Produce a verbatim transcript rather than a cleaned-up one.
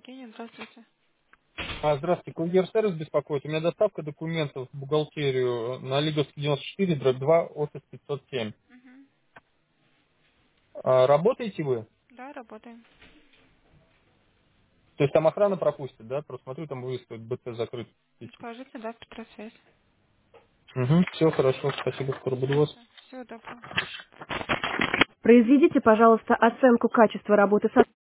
Евгения, здравствуйте. А, здравствуйте, курьер-сервис беспокоит. У меня доставка документов в бухгалтерию на Лиговский девяносто четыре, дробь два, офис пятьсот семь. Мгм. А, работаете вы? Да, работаем. То есть там охрана пропустит, да? Просто смотрю, там выставит БТ закрыт. Скажите, да, Петросвязь. Угу, все хорошо, спасибо, скоро буду у вас. Всего доброго. Произведите, пожалуйста, оценку качества работы со